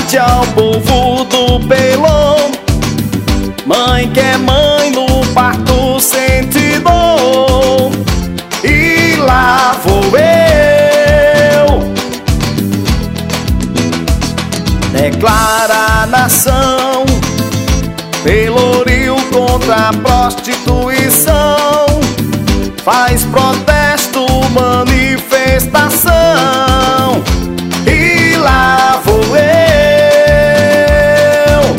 felicidade ao povo do Pelô. Mãe que é mãe no parto sente dor, e lá vou eu declara a nação Pelourinho contra a prostituição. Faz protesto, manifestação, e lá vou eu.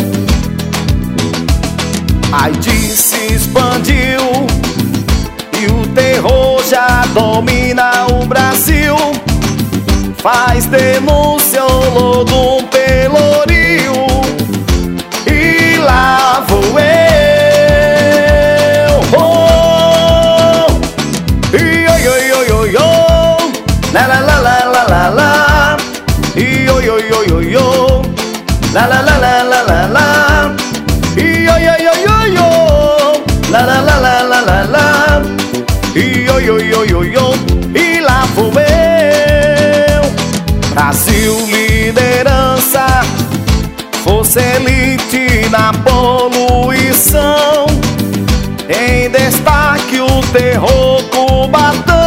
A AIDS se expandiu e o terror já domina o Brasil. Faz denúncia ao lodo Pelourinho, e lá vou eu. La la la la la la la, yo yo yo yo yo. La la la la la la la, yo yo yo yo yo. La la la la la la la, yo yo yo yo yo. E lá vou eu. Brasil liderança, força elite na poluição. Em destaque o terror cubatão.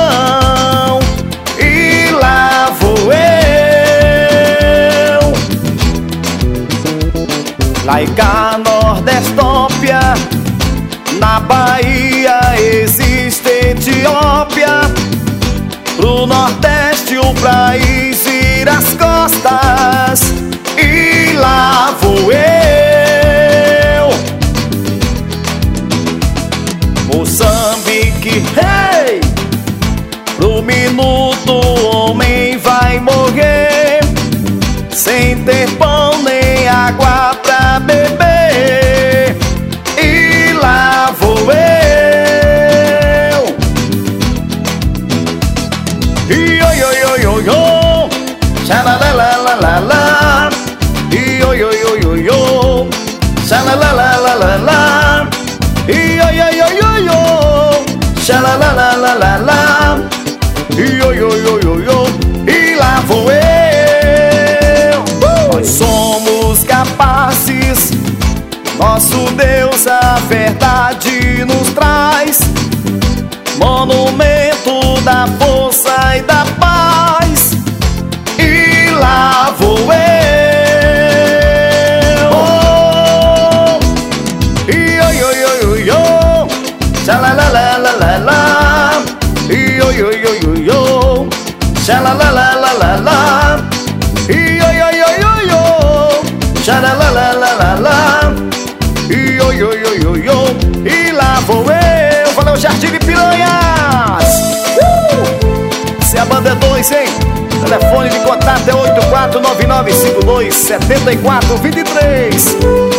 Lá e cá, Nordestópia, na Bahia existe Etiópia. Pro Nordeste o país vira as costas, e lá vou eu. Moçambique, hey! Pro minuto o homem vai morrer sem ter pão nem água pra beber, e lá vou eu. Yo yo yo yo yo, xalalalala, yo yo yo yo yo, xalalalala, yo yo yo yo yo, xalalalala, yo yo yo yo yo, e lá vou eu. Nós somos capazes, nosso Deus a verdade nos traz. Monumento da força e da paz, e lá vou eu. Yo yo yo yo yo, xalalalala, yo yo yo yo yo, xalalalala, yo yo yo yo yo, xalalalala, yo yo yo yo yo, e lá vou eu. Valeu, Jardim de Piranhas. Se a banda é 2, hein? Telefone de contato é 8499527423.